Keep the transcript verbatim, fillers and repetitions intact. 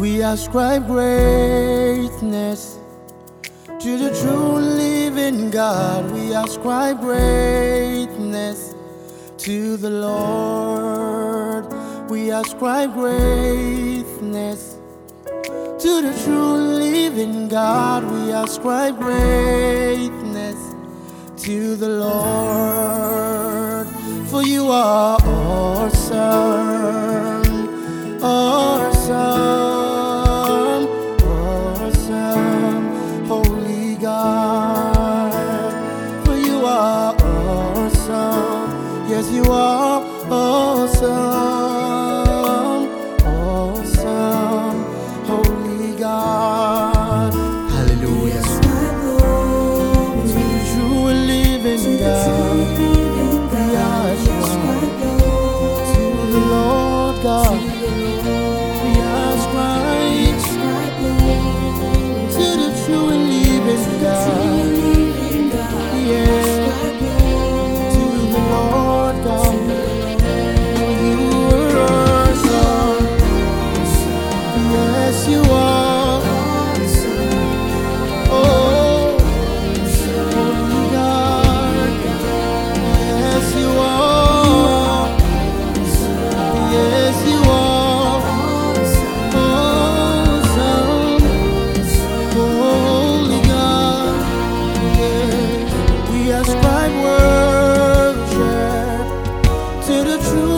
We ascribe greatness to the true living God. We ascribe greatness to the Lord. We ascribe greatness to the true living God. We ascribe greatness to the Lord. For you are awesome, awesome, awesome, holy God. For you are awesome, yes you are awesome, awesome, holy God. Hallelujah. To the true and living God, we ascribe to the Lord God. We ascribe to the true and living God. Yeah, to the Lord God. For you are awesome. Yes, you are. Oh, holy God. Yes, you are. Yes, you are. Awesome. Holy God. Yes. We ascribe worship to the true